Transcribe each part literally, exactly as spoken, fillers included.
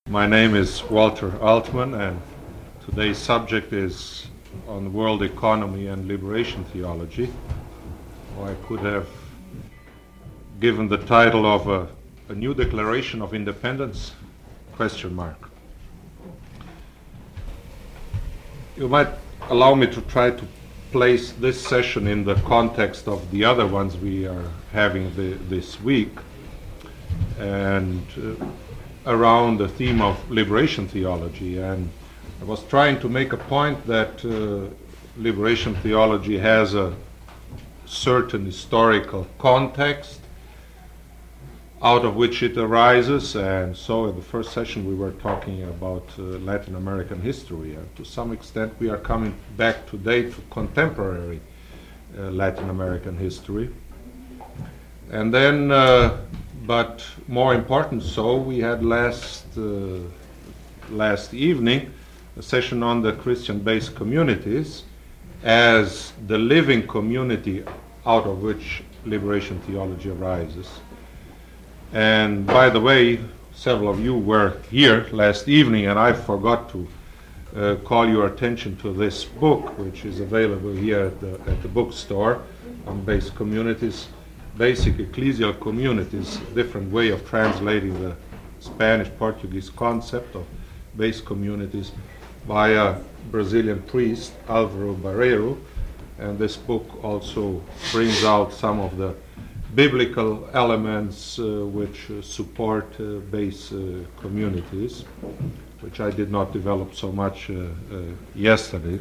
My name is Walter Altman, and today's subject is on world economy and liberation theology. Or I could have given the title of a, a new declaration of independence, question mark. You might allow me to try to place this session in the context of the other ones we are having the, this week, and uh, around the theme of liberation theology. And I was trying to make a point that uh, liberation theology has a certain historical context out of which it arises, and so in the first session we were talking about uh, Latin American history, and to some extent we are coming back today to contemporary uh, Latin American history. And then uh, But more important so, we had last uh, last evening a session on the Christian-based communities as the living community out of which liberation theology arises. And by the way, several of you were here last evening, and I forgot to uh, call your attention to this book, which is available here at the, at the bookstore on Based Communities. Basic ecclesial communities, different way of translating the Spanish Portuguese concept of base communities by a Brazilian priest, Álvaro Barreiro. And this book also brings out some of the biblical elements uh, which uh, support uh, base uh, communities, which I did not develop so much uh, uh, yesterday.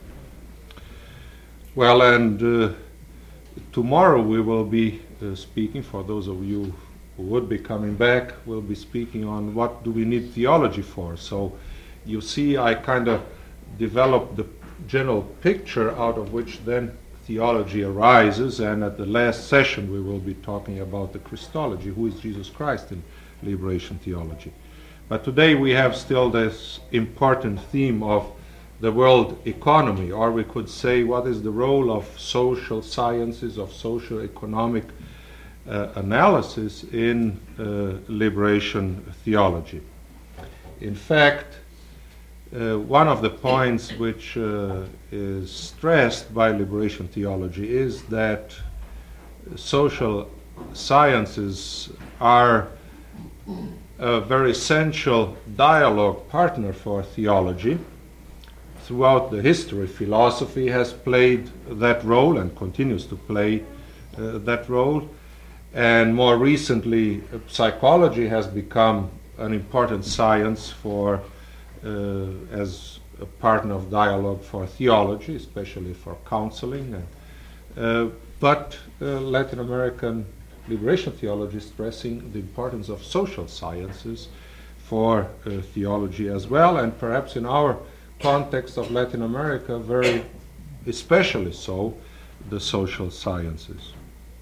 Well, and uh, tomorrow we will be uh, speaking, for those of you who would be coming back, we'll be speaking on what do we need theology for. So you see, I kind of developed the general picture out of which then theology arises, and at the last session we will be talking about the Christology, who is Jesus Christ in liberation theology. But today we have still this important theme of the world economy, or we could say what is the role of social sciences, of socio-economic uh, analysis in uh, liberation theology. In fact, uh, one of the points which uh, is stressed by liberation theology is that social sciences are a very essential dialogue partner for theology. Throughout the history, philosophy has played that role and continues to play uh, that role. And more recently, uh, psychology has become an important science for, uh, as a partner of dialogue for theology, especially for counseling. And, uh, but uh, Latin American liberation theology is stressing the importance of social sciences for uh, theology as well, and perhaps in our context of Latin America, very especially so, the social sciences.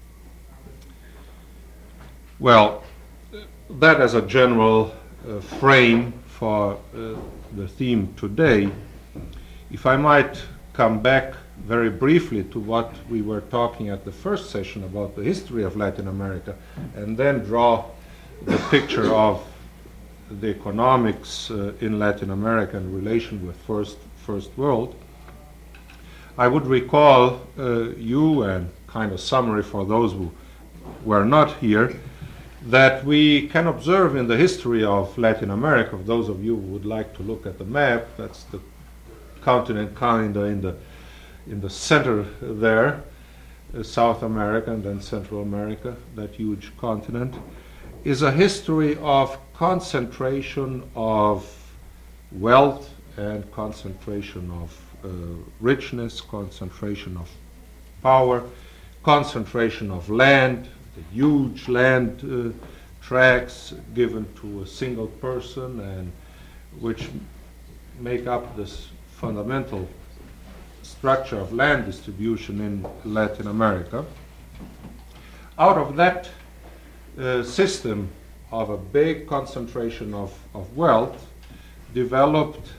Well, that as a general uh, frame for uh, the theme today. If I might come back very briefly to what we were talking at the first session about the history of Latin America, and then draw the picture of the economics uh, in Latin America in relation with first first world, I would recall uh, you, and kind of summary for those who were not here, that we can observe in the history of Latin America, of those of you who would like to look at the map, that's the continent kind of in the in the center there, uh, South America and then Central America, that huge continent, is a history of concentration of wealth and concentration of uh, richness, concentration of power, concentration of land, the huge land uh, tracts given to a single person, and which make up this fundamental structure of land distribution in Latin America. Out of that uh, system of a big concentration of, of wealth developed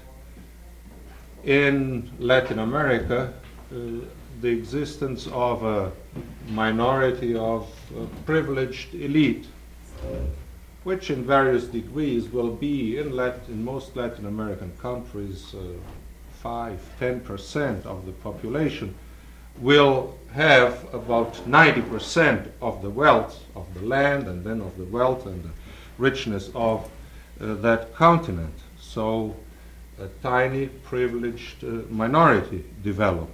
in Latin America uh, the existence of a minority of a privileged elite which in various degrees will be in, Lat- in most Latin American countries uh, five, ten percent of the population, will have about ninety percent of the wealth of the land and then of the wealth and the richness of uh, that continent. So a tiny privileged uh, minority developed.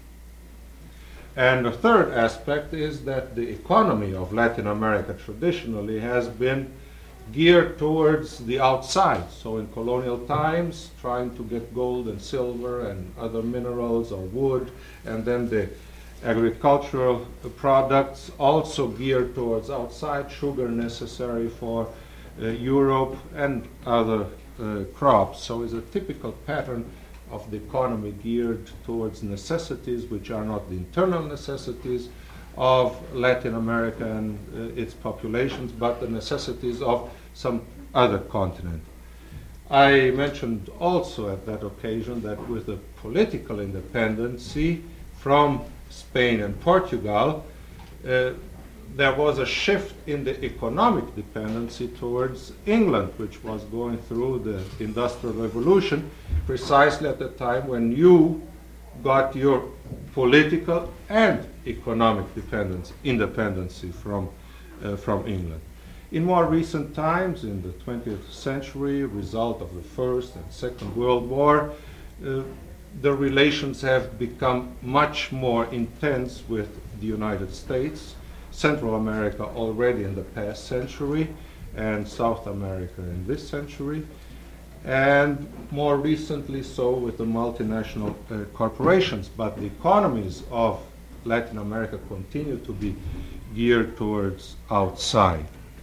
And the third aspect is that the economy of Latin America traditionally has been geared towards the outside. So in colonial times, trying to get gold and silver and other minerals or wood, and then the agricultural products also geared towards outside, sugar necessary for uh, Europe and other uh, crops. So it's a typical pattern of the economy geared towards necessities which are not the internal necessities of Latin America and uh, its populations, but the necessities of some other continent. I mentioned also at that occasion that with the political independency from Spain and Portugal, uh, there was a shift in the economic dependency towards England, which was going through the Industrial Revolution precisely at the time when you got your political and economic dependence, independency from, uh, from England. In more recent times, in the twentieth century, result of the First and Second World War, uh, the relations have become much more intense with the United States, Central America already in the past century, and South America in this century, and more recently so with the multinational uh, corporations. But the economies of Latin America continue to be geared towards outside.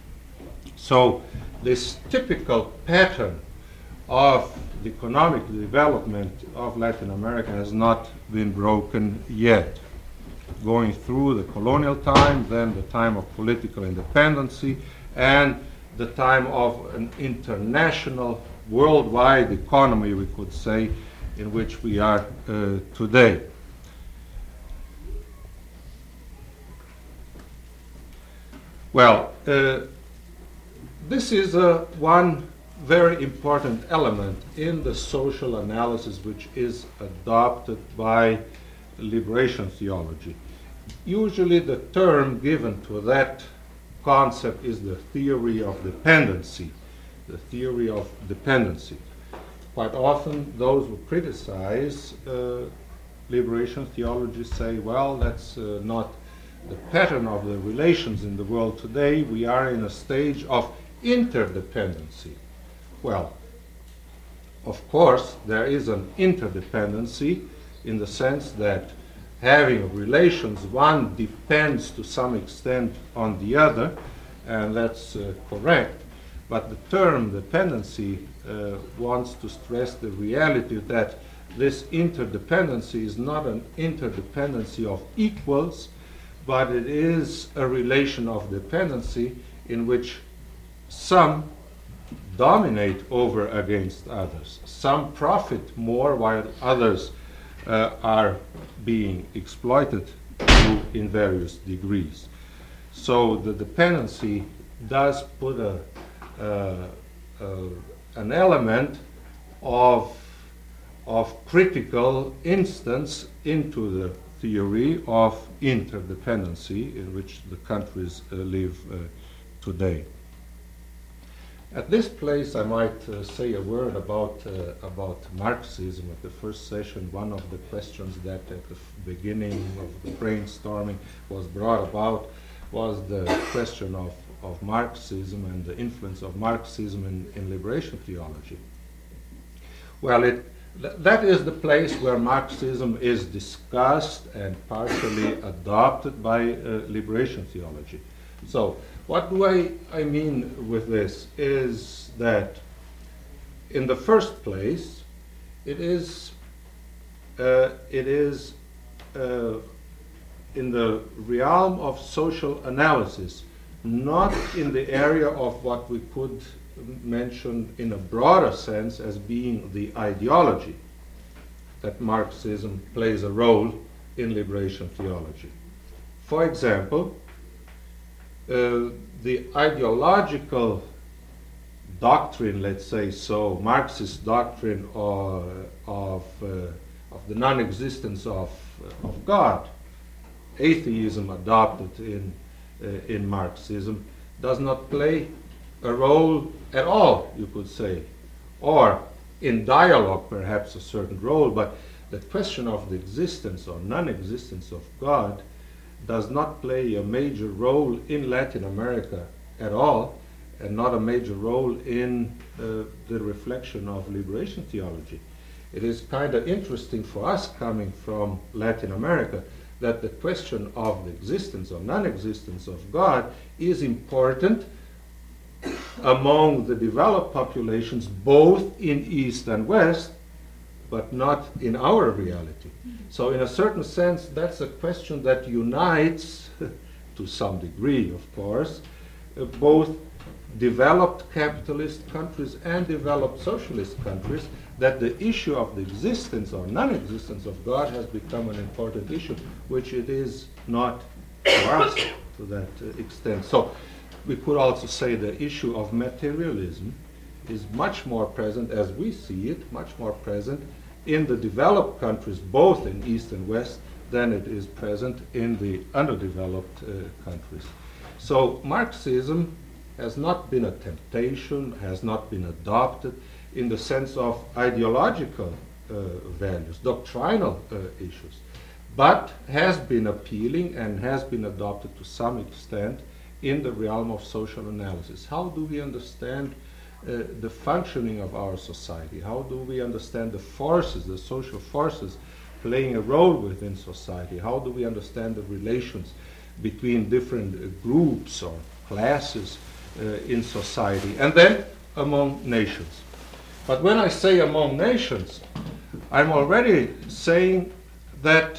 So this typical pattern of the economic development of Latin America has not been broken yet. Going through the colonial time, then the time of political independency, and the time of an international, worldwide economy, we could say, in which we are uh, today. Well, uh, this is uh, one very important element in the social analysis which is adopted by liberation theology. Usually the term given to that concept is the theory of dependency, the theory of dependency. Quite often those who criticize uh, liberation theology say, well, that's uh, not the pattern of the relations in the world today. We are in a stage of interdependency. Well, of course, there is an interdependency in the sense that having relations, one depends to some extent on the other, and that's uh, correct. But the term dependency uh, wants to stress the reality that this interdependency is not an interdependency of equals, but it is a relation of dependency in which some dominate over against others. Some profit more while others uh, are being exploited in various degrees. So the dependency does put a, uh, uh, an element of, of critical instance into the theory of interdependency in which the countries uh, live uh, today. At this place, I might uh, say a word about, uh, about Marxism. At the first session, one of the questions that at the f- beginning of the brainstorming was brought about was the question of, of Marxism and the influence of Marxism in, in liberation theology. Well, it, th- that is the place where Marxism is discussed and partially adopted by uh, liberation theology. So, what do I, I mean with this is that in the first place, it is, uh, it is uh, in the realm of social analysis, not in the area of what we could mention in a broader sense as being the ideology that Marxism plays a role in liberation theology. For example, Uh, the ideological doctrine, let's say so, Marxist doctrine of, of, uh, of the non-existence of, uh, of God, atheism adopted in, uh, in Marxism, does not play a role at all, you could say, or in dialogue perhaps a certain role, but the question of the existence or non-existence of God does not play a major role in Latin America at all, and not a major role in uh, the reflection of liberation theology. It is kind of interesting for us coming from Latin America that the question of the existence or non-existence of God is important among the developed populations, both in East and West, but not in our reality. So in a certain sense, that's a question that unites, to some degree, of course, uh, both developed capitalist countries and developed socialist countries, that the issue of the existence or non-existence of God has become an important issue, which it is not for us to that uh, extent. So we could also say the issue of materialism is much more present, as we see it, much more present in the developed countries, both in East and West, than it is present in the underdeveloped uh, countries. So Marxism has not been a temptation, has not been adopted in the sense of ideological uh, values, doctrinal uh, issues, but has been appealing and has been adopted to some extent in the realm of social analysis. How do we understand uh, the functioning of our society? How do we understand the forces, the social forces playing a role within society? How do we understand the relations between different uh, groups or classes uh, in society, and then among nations? But when I say among nations, I'm already saying that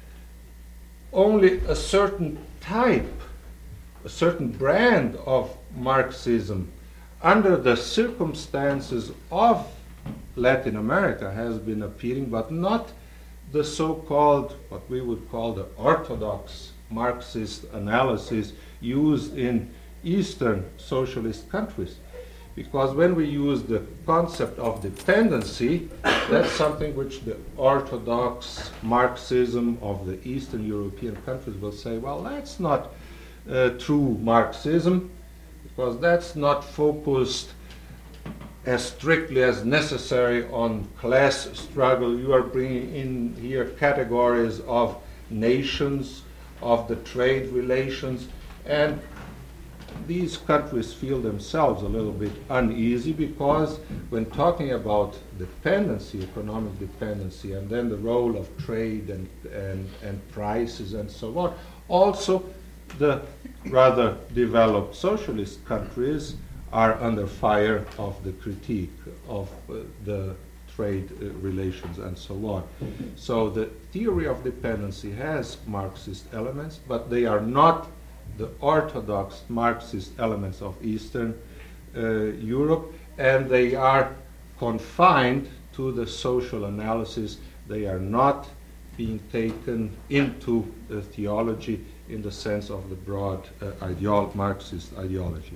only a certain type, a certain brand of Marxism under the circumstances of Latin America has been appealing, but not the so-called, what we would call the orthodox Marxist analysis used in Eastern socialist countries. Because when we use the concept of dependency, that's something which the orthodox Marxism of the Eastern European countries will say, well, that's not uh, true Marxism, because that's not focused as strictly as necessary on class struggle. You are bringing in here categories of nations, of the trade relations, and these countries feel themselves a little bit uneasy, because when talking about dependency, economic dependency, and then the role of trade and, and, and prices and so on, also the rather developed socialist countries are under fire of the critique of uh, the trade uh, relations and so on. So the theory of dependency has Marxist elements, but they are not the orthodox Marxist elements of Eastern uh, Europe, and they are confined to the social analysis. They are not being taken into uh, theology in the sense of the broad uh, ideolo- Marxist ideology.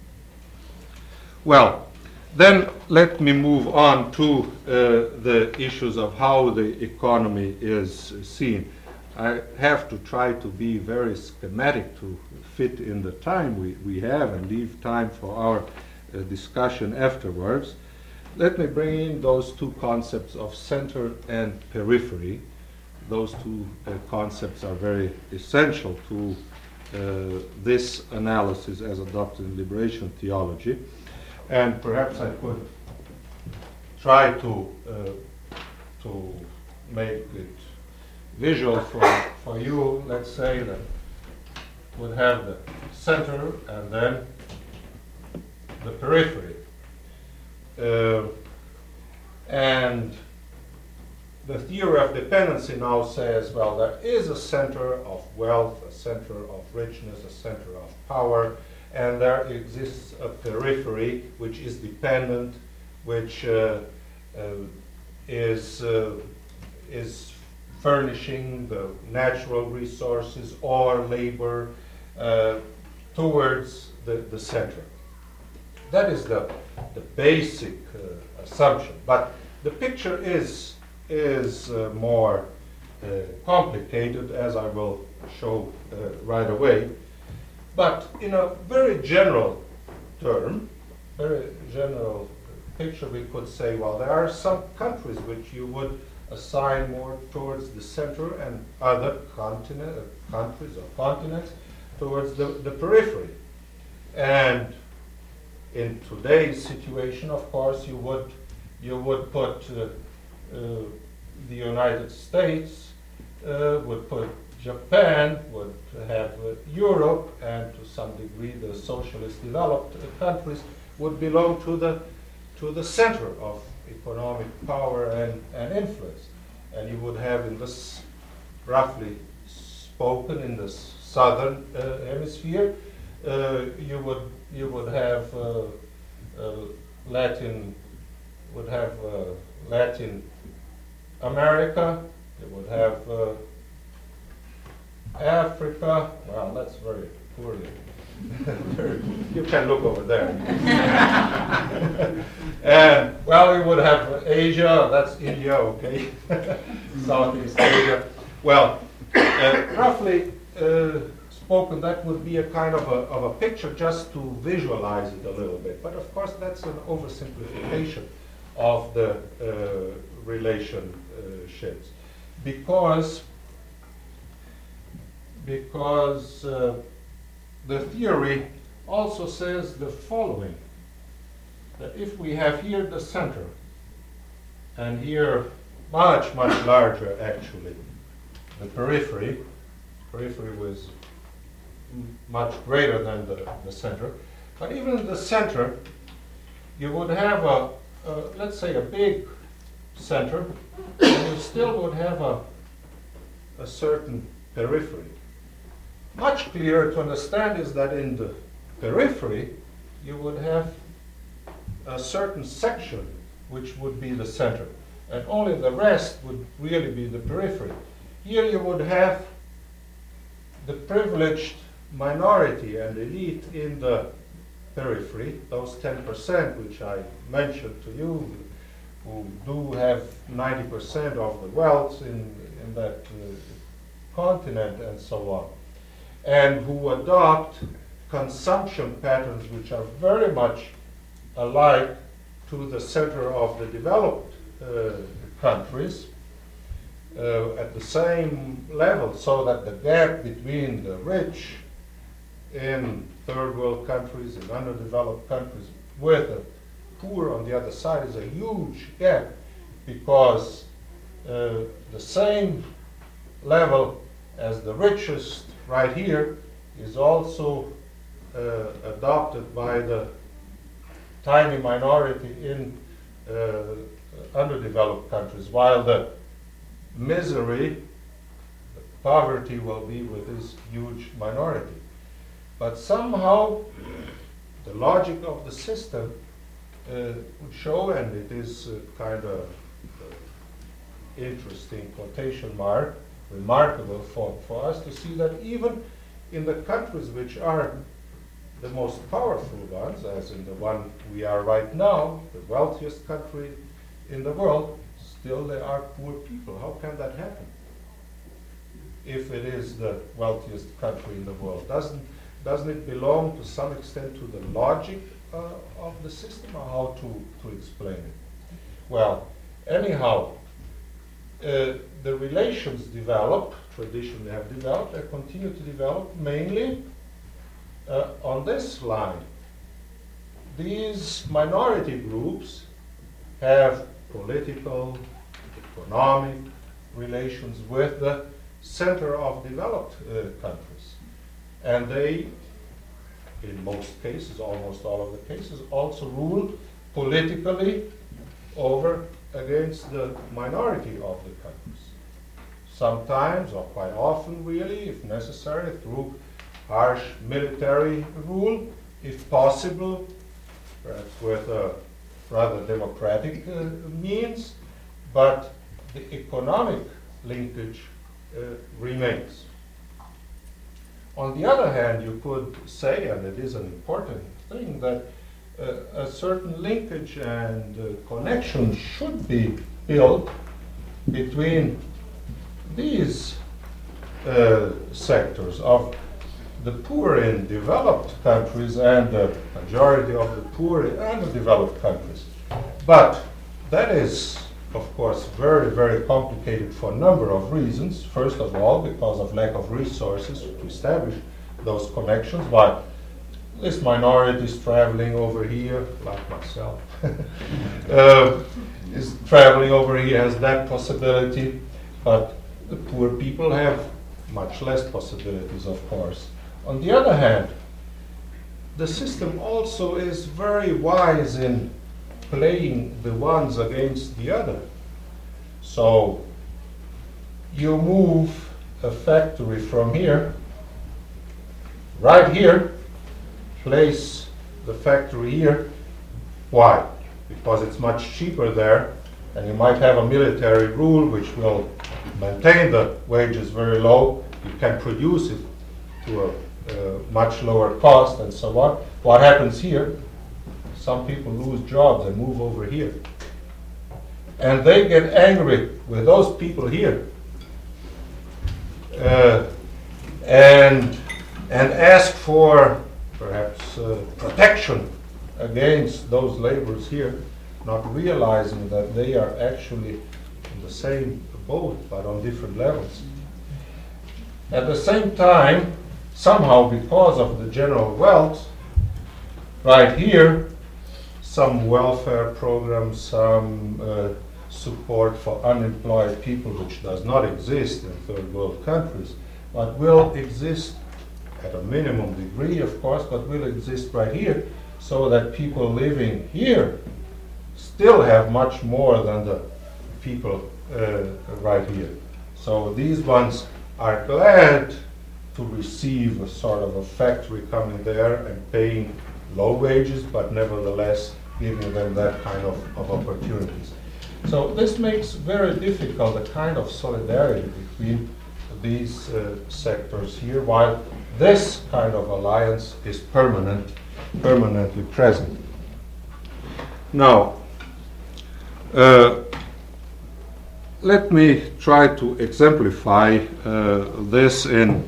Well, then let me move on to uh, the issues of how the economy is seen. I have to try to be very schematic to fit in the time we, we have and leave time for our uh, discussion afterwards. Let me bring in those two concepts of center and periphery. Those two uh, concepts are very essential to uh, this analysis as adopted in liberation theology. And perhaps I could try to, uh, to make it visual for, for you. Let's say that would have the center and then the periphery. Uh, and the theory of dependency now says, well, there is a center of wealth, a center of richness, a center of power, and there exists a periphery which is dependent, which uh, uh, is, uh, is furnishing the natural resources or labor uh, towards the, the center. that is the, the basic uh, assumption. But the picture is, is uh, more uh, complicated, as I will show uh, right away. But in a very general term, very general picture, we could say, well, there are some countries which you would assign more towards the center and other continent, uh, countries or continents towards the, the periphery. And in today's situation, of course, you would, you would put uh, uh, the United States, uh, would put Japan, would have uh, Europe, and to some degree the socialist developed uh, countries would belong to the to the center of economic power and, and influence. And you would have in this, roughly spoken, in the southern uh, hemisphere, uh, you would you would have uh, uh, Latin would have uh, Latin America, you would have uh, Africa. Well, that's very poorly. You can look over there. And, well, we would have Asia, that's India, okay. Southeast Asia. Well, uh, roughly uh, spoken, that would be a kind of a, of a picture just to visualize it a little bit. But of course, that's an oversimplification of the uh, relationships. Because, because uh, the theory also says the following, that if we have here the center, and here much, much larger actually, the periphery, periphery was m- much greater than the, the center, but even in the center, you would have a, a, let's say a big center, and you still would have a, a certain periphery. Much clearer to understand is that in the periphery, you would have a certain section which would be the center, and only the rest would really be the periphery. Here you would have the privileged minority and elite in the periphery, those ten percent which I mentioned to you, who do have ninety percent of the wealth in, in that uh, continent and so on, and who adopt consumption patterns which are very much alike to the center of the developed uh, countries uh, at the same level, so that the gap between the rich in third world countries and underdeveloped countries with the poor on the other side is a huge gap, because uh, the same level as the richest right here is also uh, adopted by the tiny minority in uh, underdeveloped countries, while the misery, the poverty will be with this huge minority. But somehow the logic of the system uh, would show, and it is uh, kind of uh, interesting quotation mark, remarkable for, for us to see that even in the countries which are the most powerful ones, as in the one we are right now, the wealthiest country in the world, still there are poor people. How can that happen? If it is the wealthiest country in the world, doesn't doesn't it belong to some extent to the logic uh, of the system, or how to, to explain it? Well, anyhow, uh, the relations develop, traditionally have developed, and continue to develop mainly uh, on this line. These minority groups have political, economic relations with the center of developed uh, countries. And they, in most cases, almost all of the cases, also rule politically over against the minority of the countries. Sometimes, or quite often really, if necessary, through harsh military rule, if possible, perhaps with a rather democratic uh, means, but the economic linkage uh, remains. On the other hand, you could say, and it is an important thing, that uh, a certain linkage and uh, connection should be built between these uh, sectors of the poor in developed countries and the majority of the poor in underdeveloped countries. But that is, of course, very, very complicated for a number of reasons. First of all, because of lack of resources to establish those connections, while this minority is traveling over here, like myself, uh, is traveling over here, has that possibility, but the poor people have much less possibilities, of course. On the other hand, the system also is very wise in playing the ones against the other. So you move a factory from here, right here, place the factory here. Why? Because it's much cheaper there, and you might have a military rule which will maintain the wages very low. You can produce it to a uh, much lower cost and so on. What happens here? Some people lose jobs and move over here. And they get angry with those people here uh, and, and ask for perhaps uh, protection against those laborers here, not realizing that they are actually in the same boat but on different levels. At the same time, somehow because of the general wealth, right here, some welfare programs, some uh, support for unemployed people, which does not exist in third world countries, but will exist at a minimum degree, of course, but will exist right here, so that people living here still have much more than the people uh, right here. So these ones are glad to receive a sort of a factory coming there and paying low wages, but nevertheless giving them that kind of, of opportunities. So this makes very difficult a kind of solidarity between these uh, sectors here, while this kind of alliance is permanent, permanently present. Now, uh, let me try to exemplify uh, this in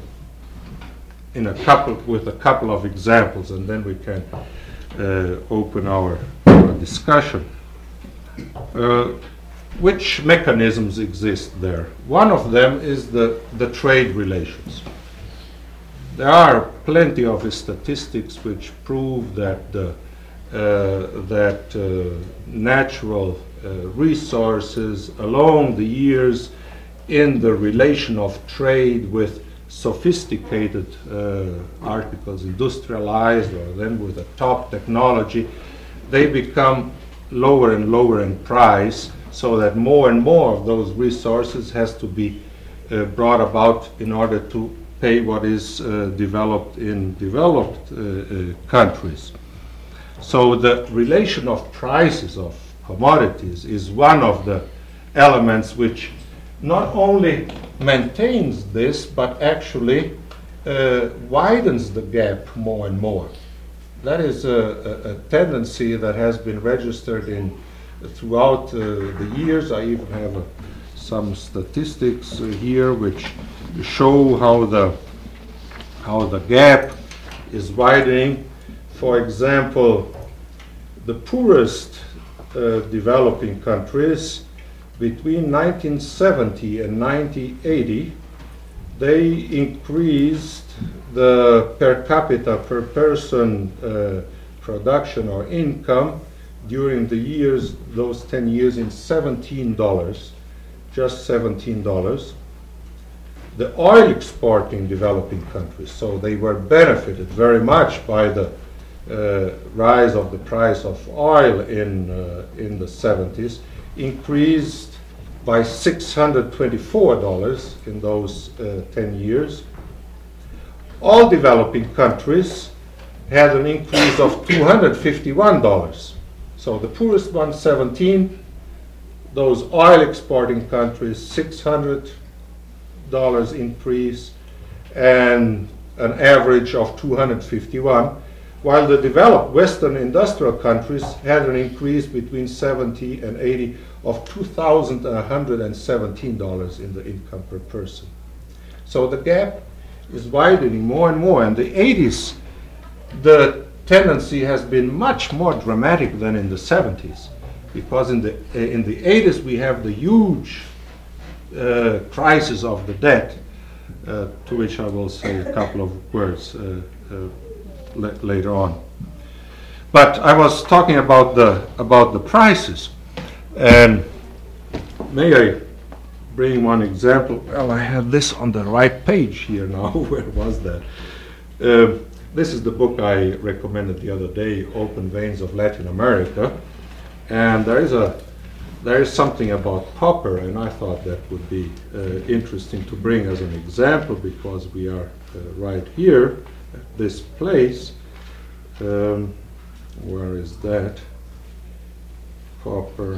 in a couple with a couple of examples, and then we can uh, open our, our discussion. Uh, which mechanisms exist there? One of them is the, the trade relations. There are plenty of statistics which prove that the, uh, that uh, natural uh, resources along the years in the relation of trade with sophisticated uh, articles, industrialized or then with a top technology, they become lower and lower in price, so that more and more of those resources has to be uh, brought about in order to pay what is uh, developed in developed uh, uh, countries. So the relation of prices of commodities is one of the elements which not only maintains this, but actually uh, widens the gap more and more. That is a, a, a tendency that has been registered in throughout uh, the years. I even have uh, some statistics uh, here which show how the how the gap is widening. For example, the poorest uh, developing countries between nineteen seventy and nineteen eighty, they increased the per capita per person uh, production or income during the years, those ten years, in seventeen dollars, just seventeen dollars. The oil exporting developing countries, so they were benefited very much by the uh, rise of the price of oil in uh, in the seventies, increased by six hundred twenty-four dollars in those uh, ten years. All developing countries had an increase of two hundred fifty-one dollars. So the poorest one, seventeen, those oil exporting countries, six hundred dollars increase, and an average of two hundred fifty-one. while the developed Western industrial countries had an increase between seventy and eighty of two thousand one hundred seventeen dollars in the income per person. So the gap is widening more and more. In the eighties, the tendency has been much more dramatic than in the seventies, because in the uh, in the eighties we have the huge uh, crisis of the debt, uh, to which I will say a couple of words uh, uh, la- later on. But I was talking about the about the prices, and may I bring one example? Well, I have this on the right page here now. Where was that? Uh, this is the book I recommended the other day, Open Veins of Latin America, and there is a there is something about copper, and I thought that would be uh, interesting to bring as an example, because we are uh, right here at this place. Um, where is that? Copper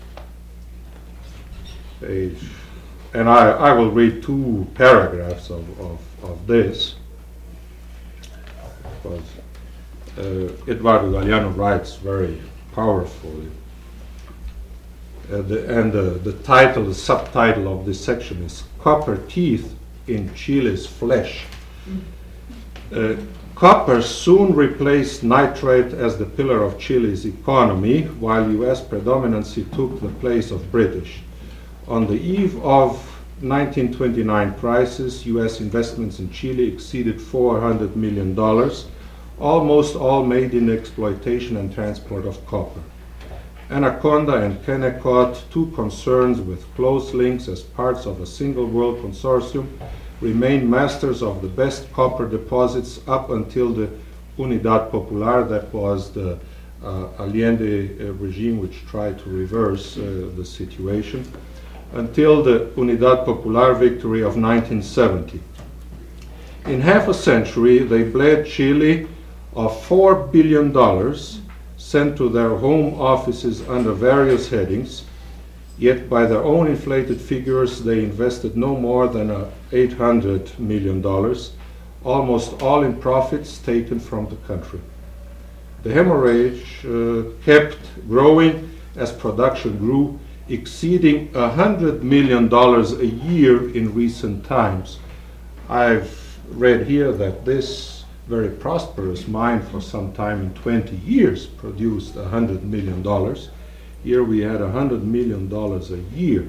page. And I, I will read two paragraphs of, of, of this, because uh, Eduardo Galeano writes very powerfully. Uh, the, and the, the title, the subtitle of this section is Copper Teeth in Chile's Flesh. Uh, copper soon replaced nitrate as the pillar of Chile's economy, while U S predominancy took the place of British. On the eve of nineteen twenty-nine crisis, U S investments in Chile exceeded four hundred million dollars, almost all made in exploitation and transport of copper. Anaconda and Kennecott, two concerns with close links as parts of a single world consortium, remained masters of the best copper deposits up until the Unidad Popular, that was the uh, Allende uh, regime which tried to reverse uh, the situation, until the Unidad Popular victory of nineteen seventy. In half a century, they bled Chile of four billion dollars sent to their home offices under various headings, yet by their own inflated figures, they invested no more than uh, eight hundred million dollars, almost all in profits taken from the country. The hemorrhage uh, kept growing as production grew, exceeding one hundred million dollars a year in recent times. I've read here that this very prosperous mine for some time in twenty years produced one hundred million dollars. Here we had one hundred million dollars a year.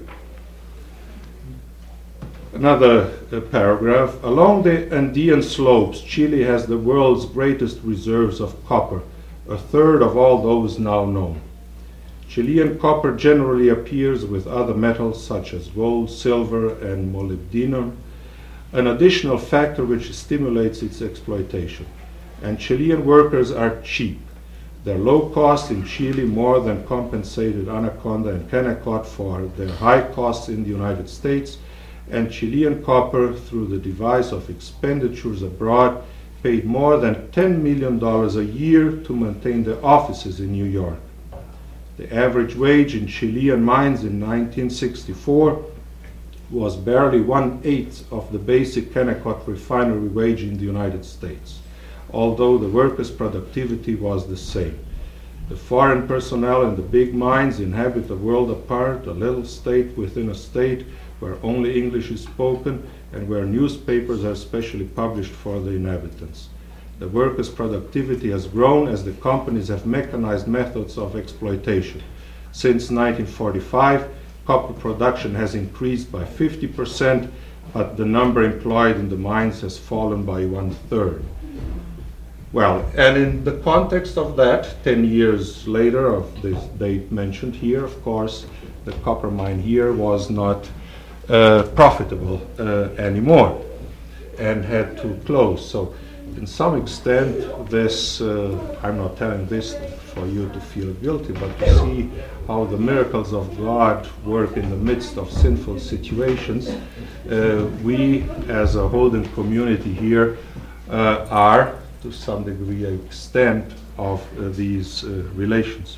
Another uh, paragraph. Along the Andean slopes, Chile has the world's greatest reserves of copper, a third of all those now known. Chilean copper generally appears with other metals such as gold, silver, and molybdenum, an additional factor which stimulates its exploitation. And Chilean workers are cheap. Their low cost in Chile more than compensated Anaconda and Kennecott for their high costs in the United States, and Chilean copper, through the device of expenditures abroad, paid more than ten million dollars a year to maintain the offices in New York. The average wage in Chilean mines in nineteen sixty-four was barely one-eighth of the basic Kennecott refinery wage in the United States, although the workers' productivity was the same. The foreign personnel in the big mines inhabit a world apart, a little state within a state where only English is spoken and where newspapers are specially published for the inhabitants. The workers' productivity has grown as the companies have mechanized methods of exploitation. Since nineteen forty-five, copper production has increased by fifty percent, but the number employed in the mines has fallen by one-third. Well, and in the context of that, ten years later of this date mentioned here, of course, the copper mine here was not uh, profitable uh, anymore and had to close. So in some extent, this, uh, I'm not telling this for you to feel guilty, but to see how the miracles of God work in the midst of sinful situations, uh, we as a Holden community here uh, are, to some degree, an extent of uh, these uh, relations.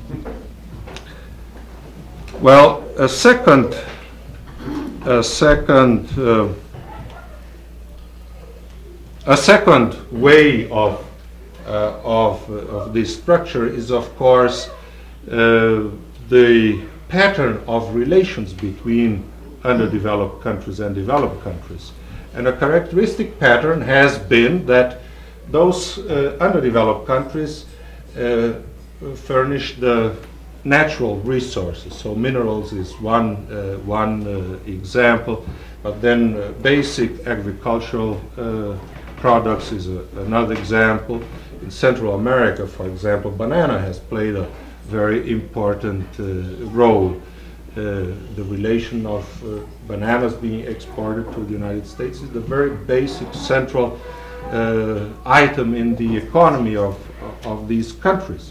Well, a second, a second, uh, a second way of uh, of, uh, of this structure is, of course, uh, the pattern of relations between underdeveloped countries and developed countries. And a characteristic pattern has been that those uh, underdeveloped countries uh, furnish the natural resources. So minerals is one, uh, one uh, example, but then uh, basic agricultural uh, products is a, another example. In Central America, for example, banana has played a very important uh, role. Uh, the relation of uh, bananas being exported to the United States is the very basic central uh, item in the economy of, of these countries.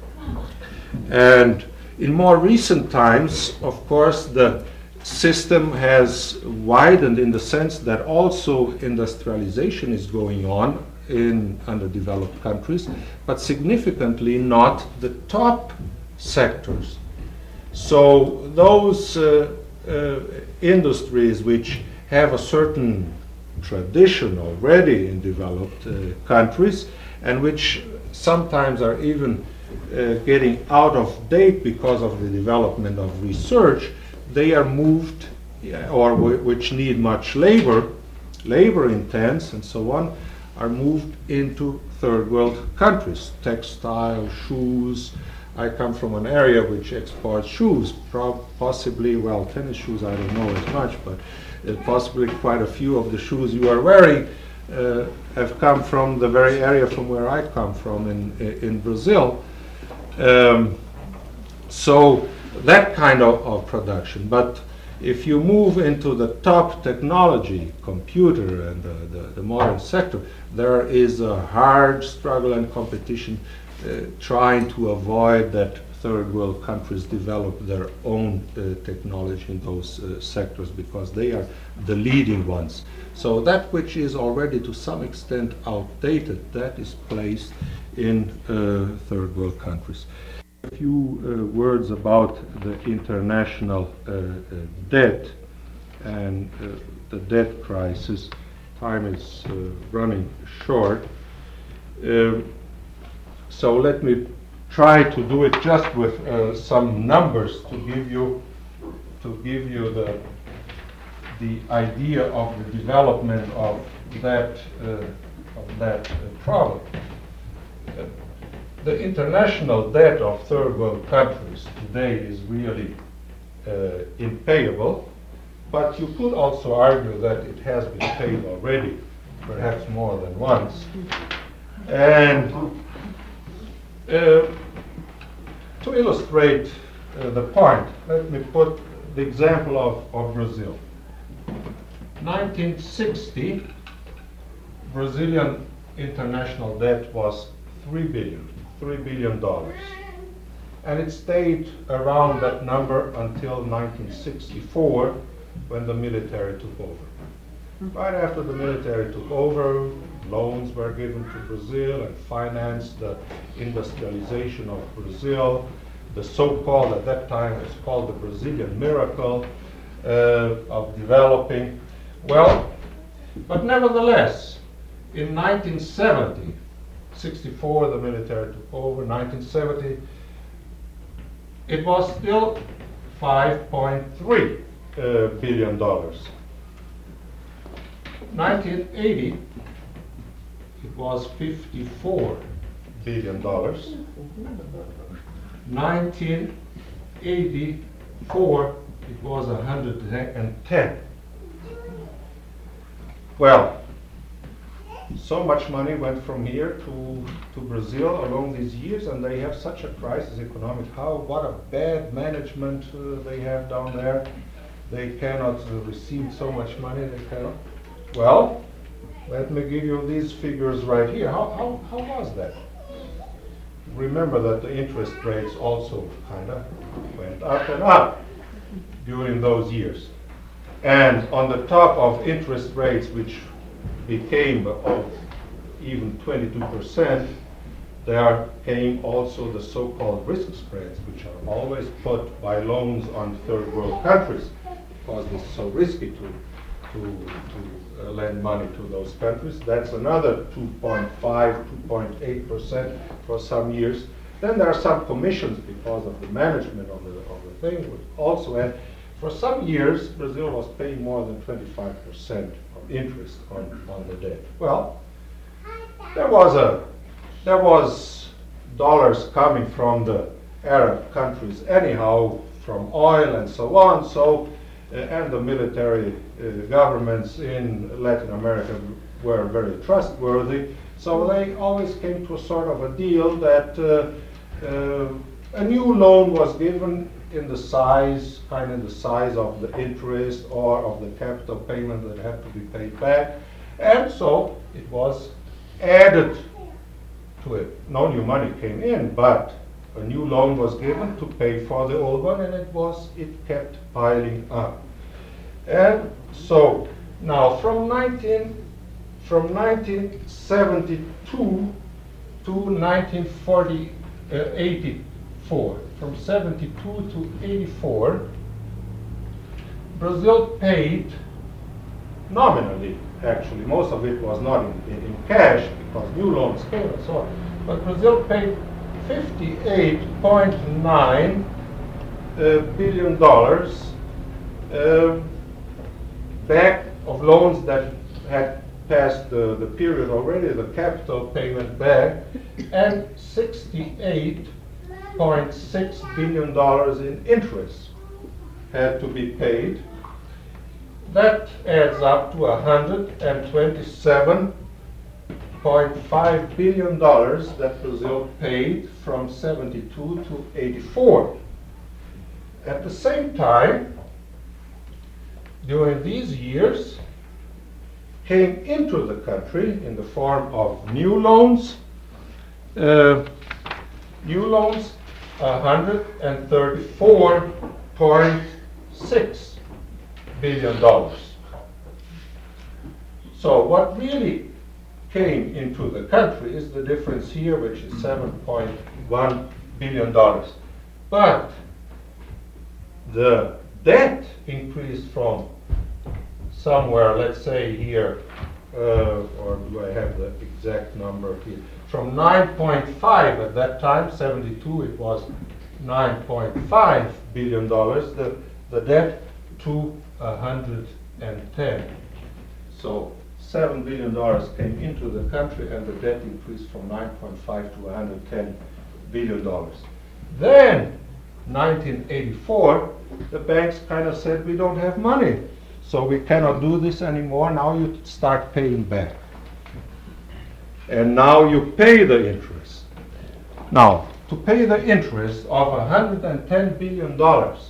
And in more recent times, of course, the system has widened in the sense that also industrialization is going on in underdeveloped countries, but significantly not the top sectors. So those uh, uh, industries which have a certain tradition already in developed uh, countries, and which sometimes are even uh, getting out of date because of the development of research, they are moved, or w- which need much labor, labor intense and so on, are moved into third world countries. Textile, shoes. I come from an area which exports shoes, prob- possibly, well, tennis shoes I don't know as much, but uh, possibly quite a few of the shoes you are wearing uh, have come from the very area from where I come from in, in Brazil. Um, so that kind of, of production. But if you move into the top technology, computer and the, the, the modern sector, there is a hard struggle and competition uh, trying to avoid that third world countries develop their own uh, technology in those uh, sectors, because they are the leading ones. So that which is already to some extent outdated, that is placed in uh, third world countries. A few uh, words about the international uh, uh, debt and uh, the debt crisis. Time is uh, running short. Uh, so let me try to do it just with uh, some numbers to give you to give you the the idea of the development of that uh, of that uh, problem. Uh, the international debt of third world countries today is really uh, impayable, but you could also argue that it has been paid already, perhaps more than once. And uh, to illustrate uh, the point, let me put the example of, of Brazil. nineteen sixty, Brazilian international debt was three billion, three billion dollars. And it stayed around that number until nineteen sixty-four, when the military took over. Right after the military took over, loans were given to Brazil and financed the industrialization of Brazil, the so-called, at that time it was called the Brazilian miracle uh, of developing. Well, but nevertheless, in nineteen seventy, sixty-four the military took over, nineteen seventy, it was still five point three uh, billion dollars. nineteen eighty, it was fifty-four billion dollars. nineteen eighty-four, it was one hundred ten. Well, so much money went from here to, to Brazil along these years, and they have such a crisis economic. How, what a bad management uh, they have down there. They cannot uh, receive so much money, they cannot. Well, let me give you these figures right here. How, how, how was that? Remember that the interest rates also kind of went up and up during those years. And on the top of interest rates, which became of even twenty-two percent, there came also the so-called risk spreads, which are always put by loans on third world countries, because it's so risky to, to, to uh, lend money to those countries. That's another two point five, two point eight percent for some years. Then there are some commissions because of the management of the, of the thing, which also had, for some years, Brazil was paying more than twenty-five percent of interest on, on the debt. Well, there was a, there was dollars coming from the Arab countries anyhow, from oil and so on, so, uh, and the military uh, governments in Latin America were very trustworthy, so they always came to a sort of a deal that uh, uh, a new loan was given in the size, kind of the size of the interest or of the capital payment that had to be paid back, and so it was added to it. No new money came in, but a new loan was given to pay for the old one, and it was, it kept piling up. And so now from nineteen, from nineteen seventy-two to nineteen forty, uh, eighty-four, from seventy-two to eighty-four, Brazil paid nominally, actually. Most of it was not in, in, in cash because new loans came and so on. But Brazil paid fifty-eight point nine uh, billion dollars uh, back of loans that had passed the, the period already, the capital payment back, and sixty-eight point six billion dollars in interest had to be paid. That adds up to one hundred twenty-seven point five billion dollars that Brazil paid from seventy-two to eighty-four. At the same time, during these years, came into the country in the form of new loans, uh, new loans, one hundred thirty-four point six billion dollars. So what really came into the country is the difference here, which is seven point one billion dollars. But the debt increased from somewhere, let's say here, uh, or do I have the exact number here? From nine point five at that time, seventy-two, it was nine point five billion dollars, the, the debt to one hundred ten. So seven billion dollars came into the country and the debt increased from nine point five to one hundred ten billion dollars. Then, nineteen eighty-four, the banks kind of said, we don't have money, so we cannot do this anymore. Now you start paying back. And now you pay the interest. Now, to pay the interest of one hundred ten billion dollars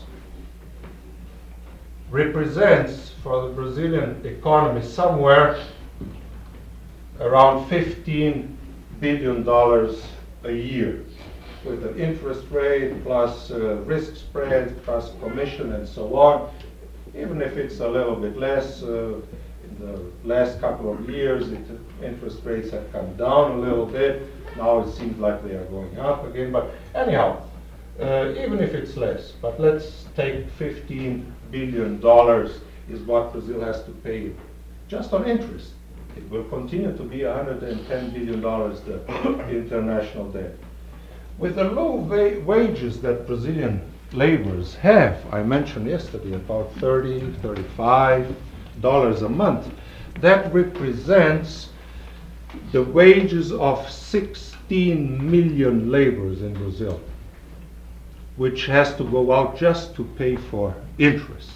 represents for the Brazilian economy somewhere around fifteen billion dollars a year, with an interest rate plus uh, risk spread plus commission and so on. Even if it's a little bit less, uh, in the last couple of years, it, interest rates have come down a little bit. Now it seems like they are going up again. But anyhow, uh, even if it's less, but let's take fifteen billion dollars is what Brazil has to pay just on interest. It will continue to be one hundred ten billion dollars the international debt. With the low wa- wages that Brazilian laborers have, I mentioned yesterday, about thirty, thirty-five dollars a month, that represents the wages of sixteen million laborers in Brazil, which has to go out just to pay for interest.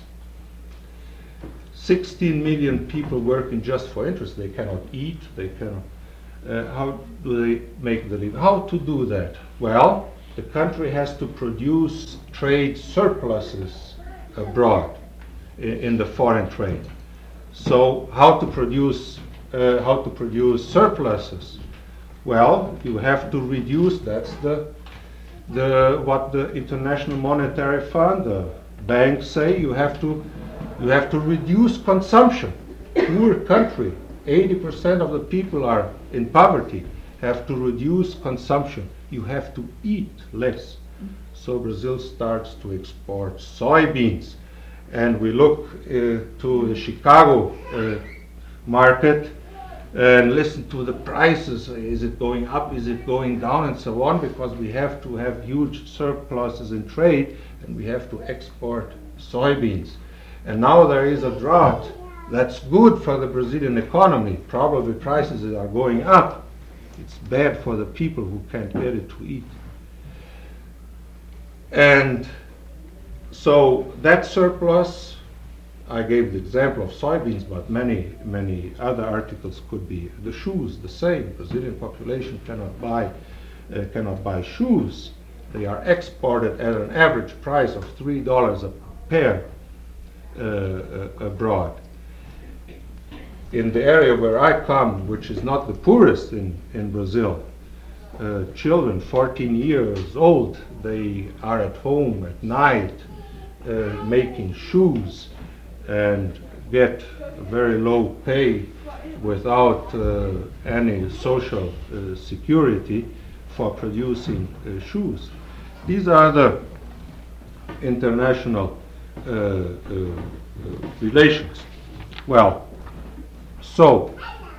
sixteen million people working just for interest. They cannot eat, they cannot. Uh, how do they make the living? How to do that? Well, the country has to produce trade surpluses abroad in, in the foreign trade. So, how to produce uh, how to produce surpluses? Well, you have to reduce. That's the the what the International Monetary Fund, the banks say. You have to you have to reduce consumption. Poor country, eighty percent of the people are in poverty. Have to reduce consumption. You have to eat less. So Brazil starts to export soybeans, and we look uh, to the Chicago uh, market and listen to the prices, is it going up, is it going down, and so on, because we have to have huge surpluses in trade and we have to export soybeans. And now there is a drought. That's good for the Brazilian economy. Probably prices are going up. It's bad for the people who can't get it to eat. And so that surplus, I gave the example of soybeans, but many, many other articles could be. The shoes, the same. Brazilian population cannot buy, uh, cannot buy shoes. They are exported at an average price of three dollars a pair uh, uh, abroad. In the area where I come, which is not the poorest in, in Brazil, uh, children fourteen years old, they are at home at night uh, making shoes and get very low pay without uh, any social uh, security for producing uh, shoes. These are the international uh, uh, uh, relations. Well, so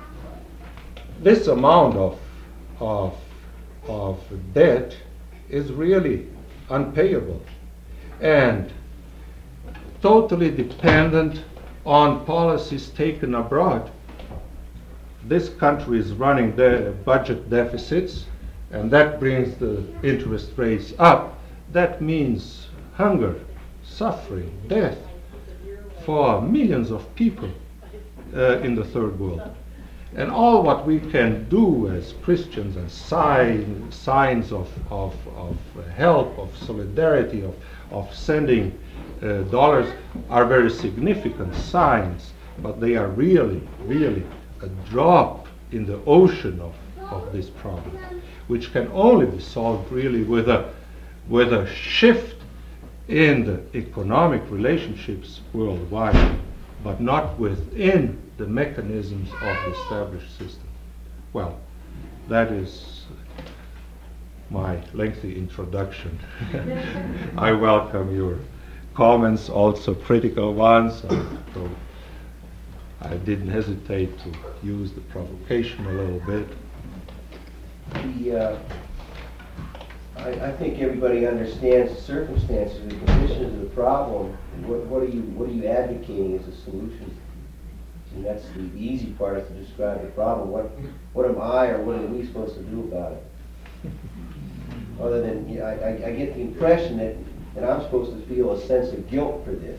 this amount of, of, of debt is really unpayable and totally dependent on policies taken abroad. This country is running the budget deficits, and that brings the interest rates up. That means hunger, suffering, death for millions of people uh, in the third world. And all what we can do as Christians and sign, signs of, of, of help, of solidarity, of, of sending uh, dollars are very significant signs, but they are really, really a drop in the ocean of, of this problem, which can only be solved really with a, with a shift in the economic relationships worldwide, but not within the mechanisms of the established system. Well, that is my lengthy introduction. I welcome your comments, also critical ones. So I didn't hesitate to use the provocation a little bit. The, uh, I, I think everybody understands the circumstances, the conditions of the problem. What, what are you what are you advocating as a solution? And that's the, the easy part, is to describe the problem. What what am I or what are we supposed to do about it? Other than, you know, I, I, I get the impression that, that I'm supposed to feel a sense of guilt for this,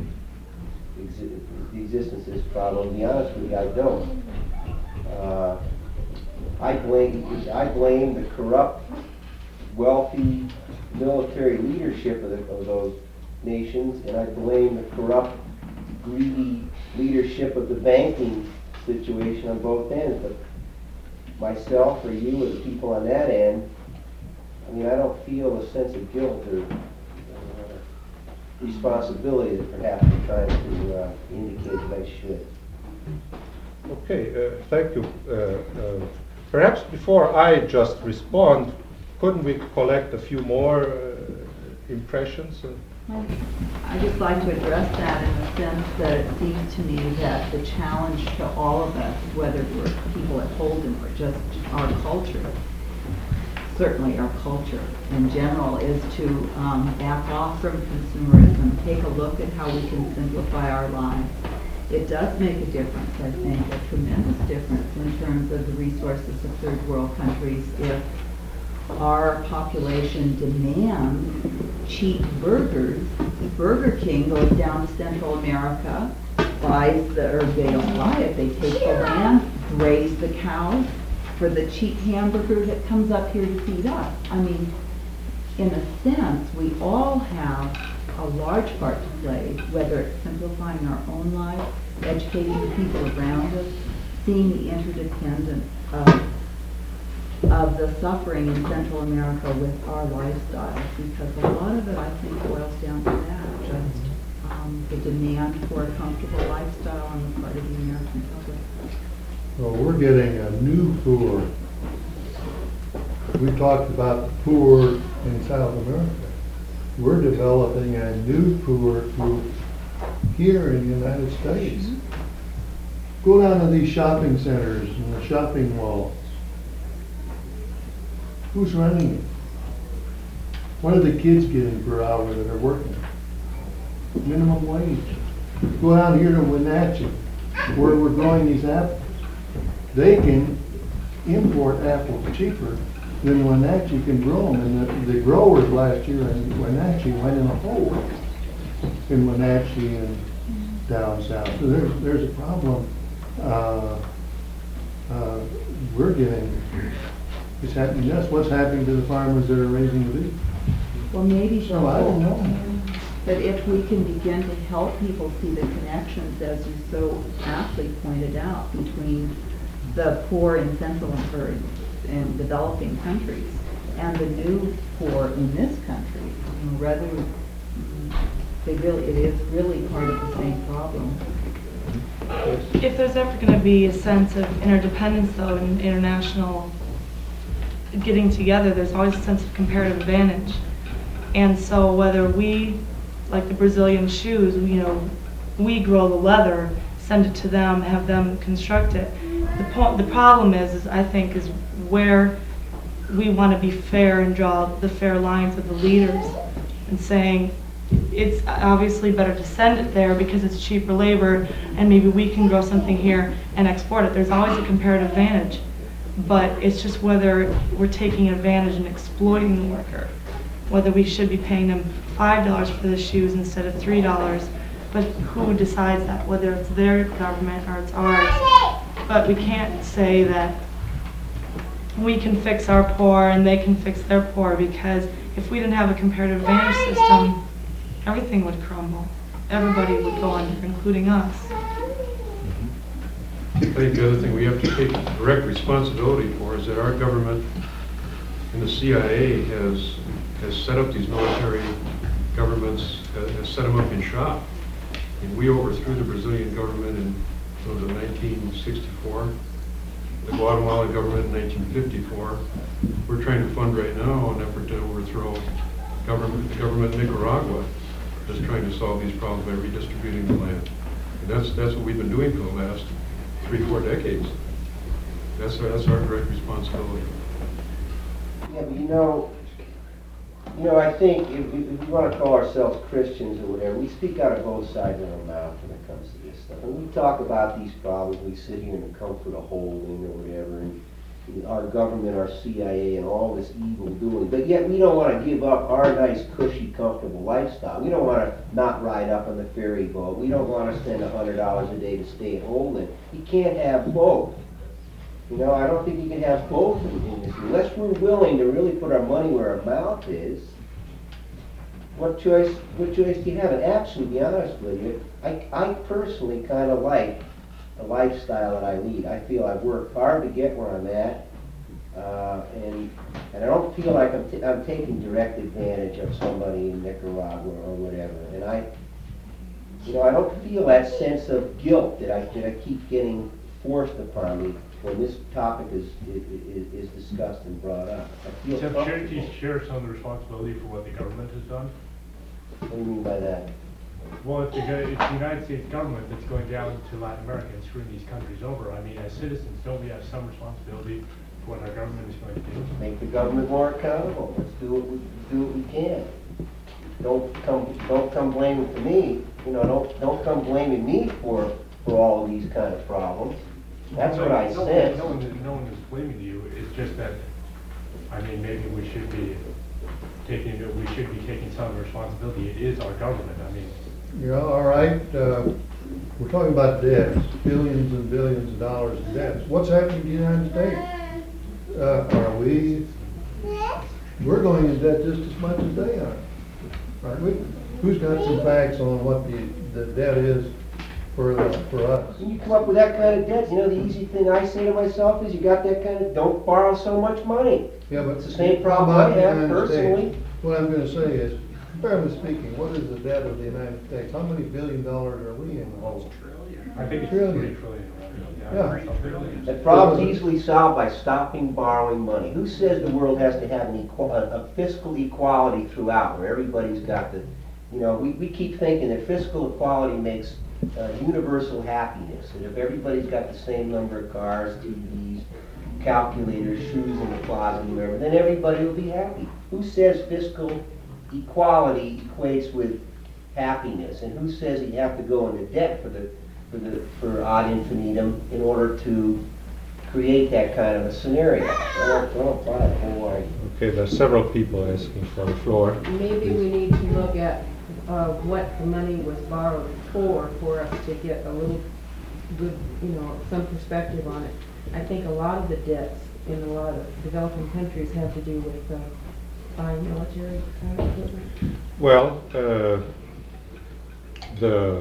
exi- the existence of this problem. To be honest with you, I don't. Uh, I blame I blame the corrupt, wealthy military leadership of, the, of those nations, and I blame the corrupt, greedy leadership of the banking situation on both ends. But myself or you or the people on that end, I mean, I don't feel a sense of guilt or uh, responsibility that perhaps I'm trying to uh, indicate that I should. Okay, uh, thank you. Uh, uh, perhaps before I just respond, couldn't we collect a few more uh, impressions? Uh, I'd just like to address that in the sense that it seems to me that the challenge to all of us, whether we're people at Holden or just our culture, certainly our culture in general, is to um, back off from consumerism, take a look at how we can simplify our lives. It does make a difference, I think, a tremendous difference in terms of the resources of third world countries if our population demands cheap burgers. Burger King goes down to Central America, buys the, or they don't buy it, they take the land, raise the cows for the cheap hamburger that comes up here to feed us. I mean, in a sense, we all have a large part to play, whether it's simplifying our own lives, educating the people around us, seeing the interdependence of of the suffering in Central America with our lifestyles, because a lot of it, I think, boils down to that, just um, the demand for a comfortable lifestyle on the part of the American public. Well, we're getting a new poor. We talked about the poor in South America. We're developing a new poor group here in the United States. Go down to these shopping centers and the shopping malls. Who's running it? What are the kids getting per hour that are working? Minimum wage. Go down here to Wenatchee, where we're growing these apples. They can import apples cheaper than Wenatchee can grow them. And the, the growers last year in Wenatchee went in a hole in Wenatchee and down south. So there's, there's a problem. Uh, uh, we're getting, it's happening, that's what's happening to the farmers that are raising the beef. Well, maybe. So I don't know. But if we can begin to help people see the connections, as you so aptly pointed out, between the poor in central or in developing countries and the new poor in this country, you know, rather, they really, it is really part of the same problem. If there's ever going to be a sense of interdependence, though, and international getting together, there's always a sense of comparative advantage. And so whether we, like the Brazilian shoes, you know, we grow the leather, send it to them, have them construct it. The po- the problem is, is, I think, is where we want to be fair and draw the fair lines of the leaders and saying, it's obviously better to send it there because it's cheaper labor and maybe we can grow something here and export it. There's always a comparative advantage, but it's just whether we're taking advantage and exploiting the worker, whether we should be paying them five dollars for the shoes instead of three dollars, but who decides that, whether it's their government or it's ours. But we can't say that we can fix our poor and they can fix their poor, because if we didn't have a comparative advantage system, everything would crumble. Everybody would go under, including us. I think the other thing we have to take direct responsibility for is that our government and the C I A has has set up these military governments, uh, has set them up in shop. And we overthrew the Brazilian government in what was it, nineteen sixty-four, the Guatemalan government in nineteen fifty-four. We're trying to fund right now an effort to overthrow government, the government in Nicaragua, that's trying to solve these problems by redistributing the land. And that's that's what we've been doing for the last three, four decades. That's our, that's our direct responsibility. Yeah, but you know, you know, I think if we, if we want to call ourselves Christians or whatever, we speak out of both sides of our mouth when it comes to this stuff. And we talk about these problems, we sit here in the comfort of holding or whatever, and our government, our C I A, and all this evil doing. But yet we don't want to give up our nice, cushy, comfortable lifestyle. We don't want to not ride up on the ferry boat. We don't want to spend a hundred dollars a day to stay at home. And you can't have both. You know, I don't think you can have both in, in this. Unless we're willing to really put our money where our mouth is, what choice, what choice do you have? And actually, to be honest with you, I, I personally kind of like the lifestyle that I lead. I feel I've worked hard to get where I'm at, uh, and and I don't feel like I'm, t- I'm taking direct advantage of somebody in Nicaragua or whatever. And I, you know, I don't feel that sense of guilt that I that I keep getting forced upon me when this topic is is, is discussed and brought up. I feel Except share, comfortable. you share some of the responsibility for what the government has done. What do you mean by that? Well, if the, go- it's the United States government that's going down to Latin America and screwing these countries over, I mean, as citizens, don't we have some responsibility for what our government is going to do? Make the government more accountable. Let's do what we do what we can. Don't come don't come blaming for me. You know, don't don't come blaming me for for all of these kind of problems. That's what I No- sense. No one, is- no one is blaming you, it's just that, I mean, maybe we should be taking, we should be taking some of the responsibility. It is our government, I mean. Yeah, all right, uh, we're talking about debts, billions and billions of dollars in debts. What's happening to the United States? Uh, are we, we're going in debt just as much as they are, aren't we? Who's got some facts on what the, the debt is for, uh, for us? When you come up with that kind of debt, you know, the easy thing I say to myself is, you got that kind of, don't borrow so much money. Yeah, but It's the same how problem about I the have United personally. States? What I'm gonna say is, fairly speaking, what is the debt of the United States? How many billion dollars are we in the hole? I think it's Trillion. three trillion. Yeah. Something. The problem's easily solved by stopping borrowing money. Who says the world has to have an equal, a, a fiscal equality throughout, where everybody's got the, You know, we, we keep thinking that fiscal equality makes uh, universal happiness, and if everybody's got the same number of cars, T Vs, calculators, shoes in the closet, and whatever, then everybody will be happy. Who says fiscal equality equates with happiness, and who says you have to go into debt for the for the for ad infinitum in order to create that kind of a scenario? I don't, I don't buy the whole idea. Okay, there's several people asking for the floor. Maybe we need to look at uh, what the money was borrowed for, for us to get a little good, you know, some perspective on it. I think a lot of the debts in a lot of developing countries have to do with uh, buying military uh, equipment. Well, uh, the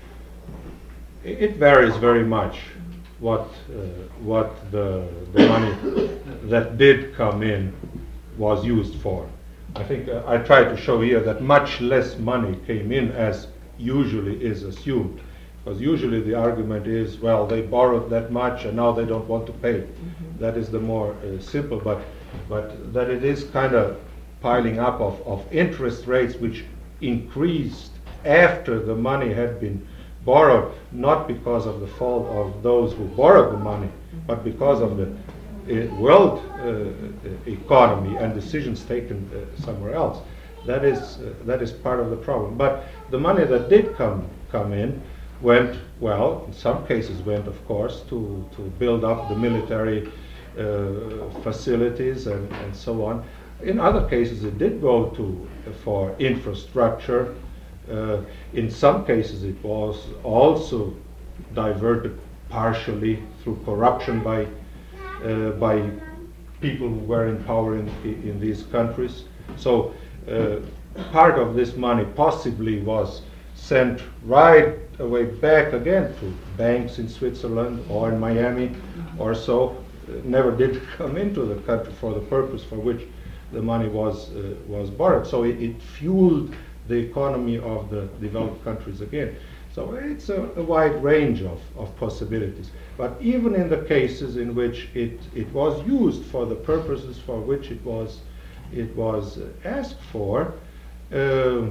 it it varies very much what uh, what the the money that did come in was used for. I think uh, I tried to show here that much less money came in as usually is assumed, because usually the argument is, well, they borrowed that much and now they don't want to pay. Mm-hmm. That is the more uh, simple, but but that it is kind of piling up of, of interest rates which increased after the money had been borrowed, not because of the fault of those who borrowed the money, but because of the uh, world uh, economy and decisions taken uh, somewhere else. That is uh, that is part of the problem. But the money that did come come in went, well, in some cases went, of course, to, to build up the military uh, facilities and, and so on. In other cases, it did go to for infrastructure. Uh, in some cases, it was also diverted partially through corruption by uh, by people who were in power in, in these countries. So uh, part of this money possibly was sent right away back again to banks in Switzerland or in Miami or so. It never did come into the country for the purpose for which the money was uh, was borrowed. So it, it fueled the economy of the developed countries again. So it's a, a wide range of, of possibilities. But even in the cases in which it, it was used for the purposes for which it was it was uh, asked for, uh,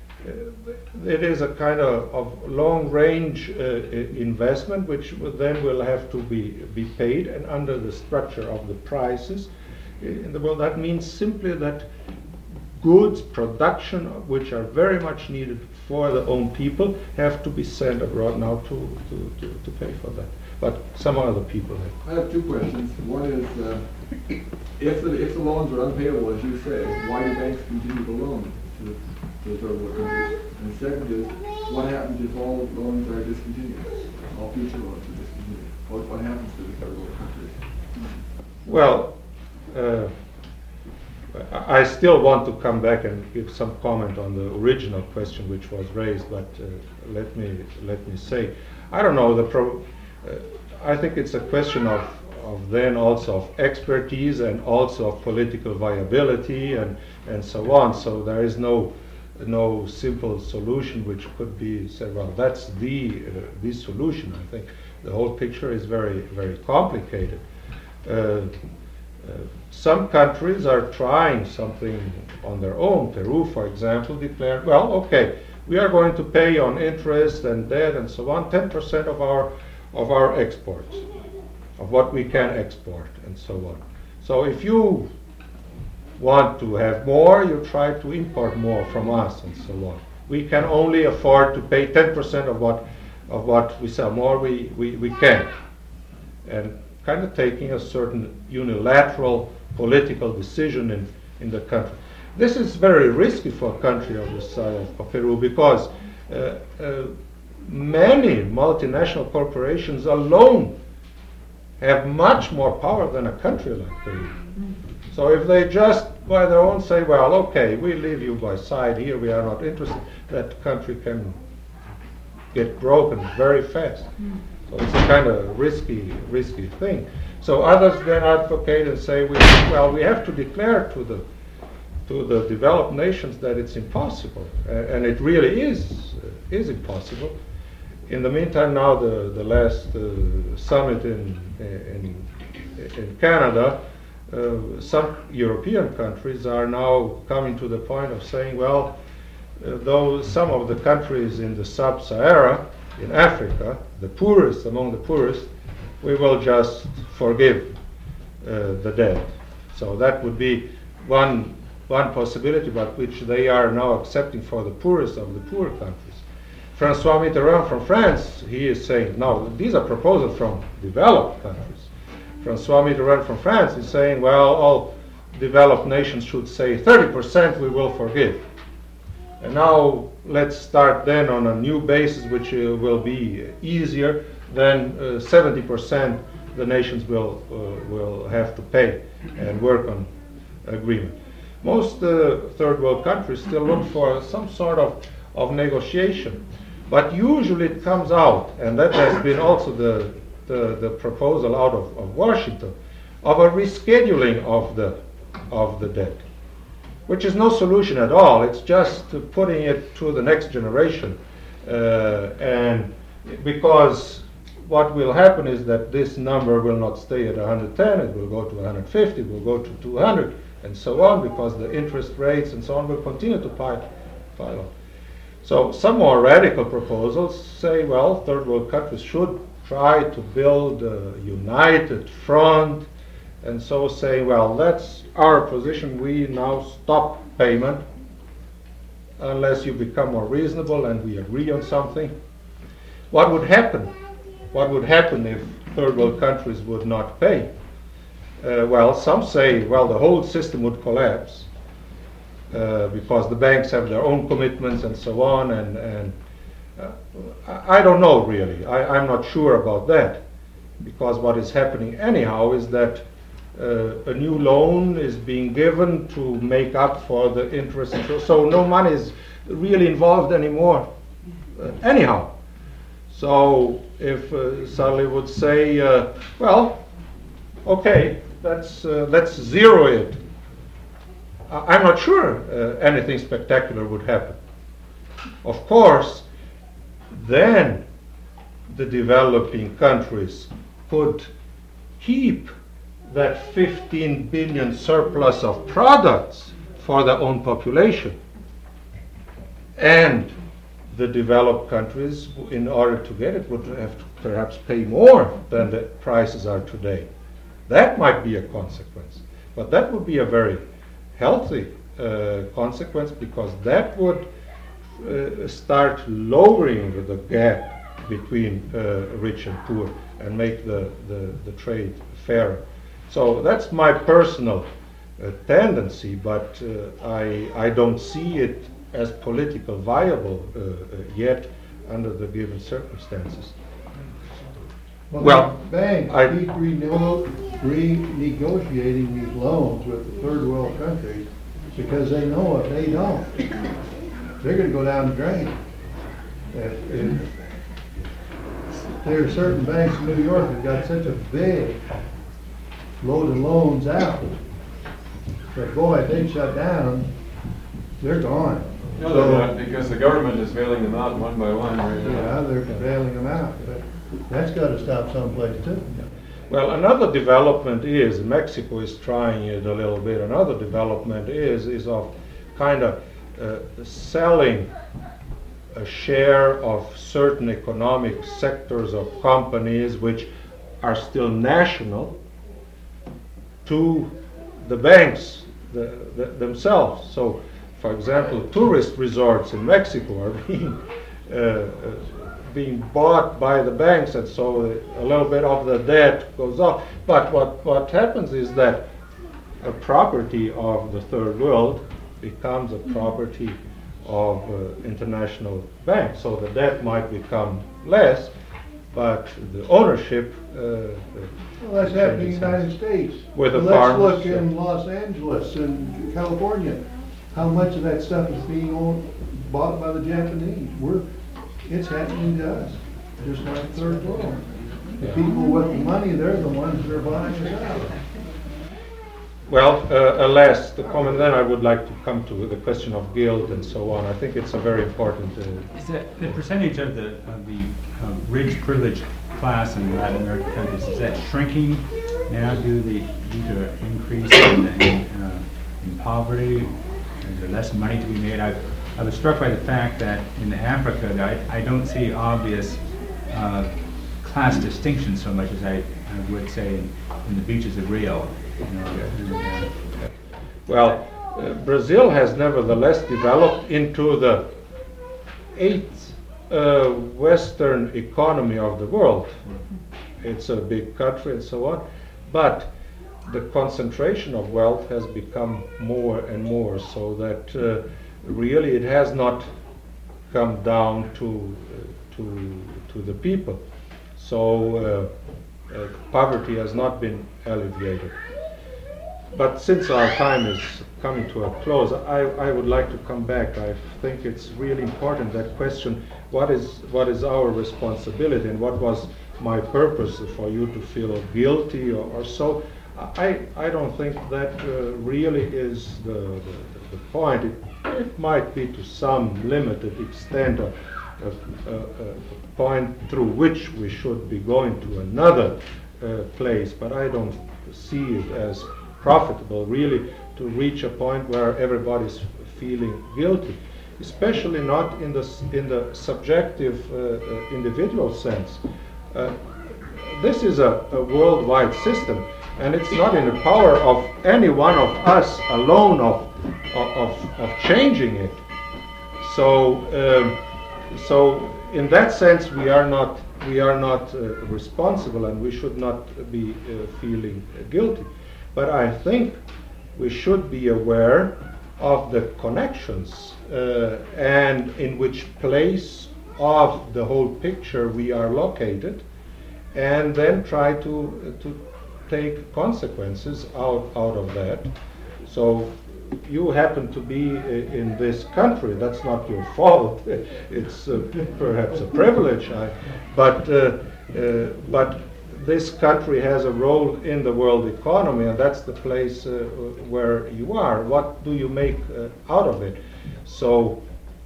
it is a kind of, of long-range uh, investment which then will have to be, be paid, and under the structure of the prices in the world, that means simply that goods, production, which are very much needed for the own people, have to be sent abroad now to, to, to, to pay for that. But some other people have. I have two questions. One is, uh, if the if the loans are unpayable, as you say, why do banks continue to loan to the, to the third world countries? And second is, what happens if all loans are discontinued? All future loans are discontinued. What, what happens to the third world countries? Well, uh, I still want to come back and give some comment on the original question which was raised, but uh, let me let me say, I don't know. The pro, uh, I think it's a question of, of then also of expertise and also of political viability and and so on. So there is no no simple solution which could be said, well, that's the uh, the solution. I think the whole picture is very very complicated. Uh, Uh, some countries are trying something on their own. Peru, for example, declared, well, okay, we are going to pay on interest and debt and so on ten percent of our of our exports, of what we can export and so on. So if you want to have more, you try to import more from us and so on. We can only afford to pay ten percent of what of what we sell. More we, we, we can't. And kind of taking a certain unilateral political decision in, in the country. This is very risky for a country of the size of Peru, because uh, uh, many multinational corporations alone have much more power than a country like Peru. So if they just by their own say, well, okay, we leave you by side here, we are not interested, that country can get broken very fast. So it's a kind of risky, risky thing. So others then advocate and say, we, well, we have to declare to the to the developed nations that it's impossible, uh, and it really is uh, is impossible. In the meantime, now the the last uh, summit in in in Canada, uh, some European countries are now coming to the point of saying, well, uh, though some of the countries in the sub-Sahara, in Africa, the poorest among the poorest, we will just forgive uh, the debt. So that would be one, one possibility, but which they are now accepting for the poorest of the poor countries. Francois Mitterrand from France, he is saying, no, these are proposals from developed countries. Francois Mitterrand from France is saying, well, all developed nations should say thirty percent we will forgive. And now let's start then on a new basis, which uh, will be easier. Then uh, seventy percent the nations will uh, will have to pay and work on agreement. Most uh, third world countries still look for some sort of, of negotiation, but usually it comes out, and that has been also the the, the proposal out of, of Washington, of a rescheduling of the of the debt, which is no solution at all. It's just putting it to the next generation, uh, and because what will happen is that this number will not stay at one hundred ten, it will go to one hundred fifty, it will go to two hundred, and so on, because the interest rates and so on will continue to pile, pile on. So some more radical proposals say, well, third world countries should try to build a united front, and so say, well, that's our position, we now stop payment unless you become more reasonable and we agree on something. What would happen? What would happen if third world countries would not pay? Uh, well, some say, well, the whole system would collapse uh, because the banks have their own commitments and so on, and, and uh, I, I don't know really. I, I'm not sure about that, because what is happening anyhow is that uh, a new loan is being given to make up for the interest, so no money is really involved anymore uh, anyhow. So if uh, Sally would say, uh, well, okay, let's, uh, let's zero it, I- I'm not sure uh, anything spectacular would happen. Of course, then the developing countries could keep that fifteen billion surplus of products for their own population, and the developed countries, in order to get it, would have to perhaps pay more than the prices are today. That might be a consequence, but that would be a very healthy uh, consequence, because that would uh, start lowering the gap between uh, rich and poor and make the, the, the trade fairer. So that's my personal uh, tendency, but uh, I, I don't see it as political viable uh, uh, yet under the given circumstances. Well, Well, the banks I- keep reno- renegotiating these loans with the third world countries because they know if they don't, they're gonna go down the drain. If, if there are certain banks in New York that got such a big load of loans out, but boy, if they shut down, they're gone. No, they're not, because the government is bailing them out one by one right now. Yeah, they're bailing them out, but that's gotta stop someplace too. Well, another development is, Mexico is trying it a little bit, another development is, is of kind of uh, selling a share of certain economic sectors of companies which are still national to the banks the, the, themselves. So, for example, tourist resorts in Mexico are being uh, uh, being bought by the banks, and so a little bit of the debt goes off. But what, what happens is that a property of the third world becomes a property of uh, international banks. So the debt might become less, but the ownership uh, Well, that's happening in the United States. With the Let's farmers, look in Los Angeles and California, how much of that stuff is being owned, bought by the Japanese. We're, it's happening to us, just like third world. The people with the money, they're the ones that are buying it out. Well, uh, a last comment, then I would like to come to the question of guilt and so on. I think it's a very important. Uh, Is that the percentage of the of the uh, rich, privileged class in Latin American countries, is that shrinking now due to the due to an increase in, in, uh, in poverty? Is there less money to be made? I've I was struck by the fact that in Africa, that I, I don't see obvious uh, class distinction so much as I, I would say in, in the beaches of Rio. You know, and, uh, Well, uh, Brazil has nevertheless developed into the eighth uh, Western economy of the world. It's a big country and so on, but the concentration of wealth has become more and more, so that uh, really it has not come down to uh, to to the people. So uh, uh, poverty has not been alleviated. But since our time is coming to a close, I, I would like to come back. I think it's really important, that question, what is what is our responsibility and what was my purpose for you to feel guilty or, or so. I, I don't think that uh, really is the, the, the point. It, it might be to some limited extent a, a, a, a point through which we should be going to another uh, place, but I don't see it as profitable really to reach a point where everybody's feeling guilty, especially not in the, in the subjective uh, uh, individual sense. Uh, this is a, a worldwide system, and it's not in the power of any one of us alone of, of, of changing it. So, um, so in that sense, we are not we are not uh, responsible, and we should not be uh, feeling uh, guilty. But I think we should be aware of the connections uh, and in which place of the whole picture we are located, and then try to to take consequences out out of that. So you happen to be in this country, that's not your fault. It's uh, perhaps a privilege, I, but uh, uh, but this country has a role in the world economy, and that's the place uh, where you are. What do you make uh, out of it? So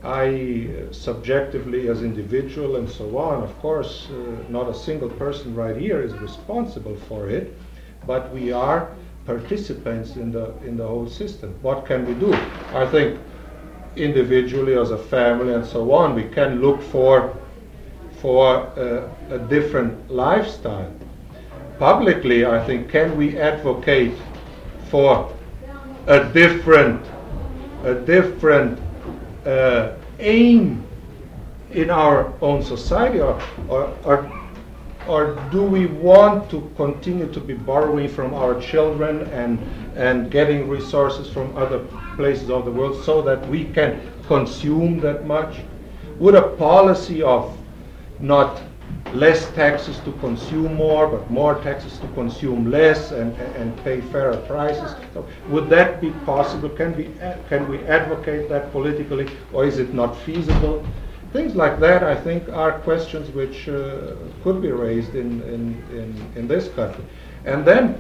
I uh, subjectively, as individual and so on, of course, uh, not a single person right here is responsible for it, but we are participants in the in the whole system. What can we do? I think individually, as a family and so on, we can look for for uh, a different lifestyle. Publicly, I think, can we advocate for a different a different uh, aim in our own society, or, or, or or do we want to continue to be borrowing from our children and and getting resources from other places of the world so that we can consume that much? Would a policy of not less taxes to consume more, but more taxes to consume less and and pay fairer prices, so would that be possible? Can we can we advocate that politically, or is it not feasible? Things like that, I think, are questions which uh, could be raised in, in, in, in this country. And then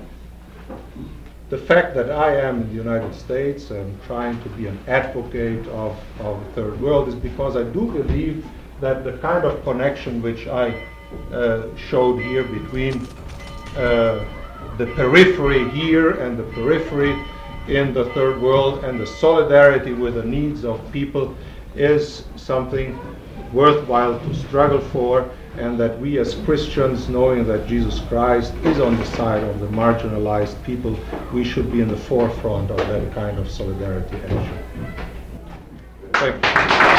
the fact that I am in the United States and trying to be an advocate of, of the third world is because I do believe that the kind of connection which I uh, showed here between uh, the periphery here and the periphery in the third world, and the solidarity with the needs of people, is something worthwhile to struggle for, and that we as Christians, knowing that Jesus Christ is on the side of the marginalized people, we should be in the forefront of that kind of solidarity action. Thank you.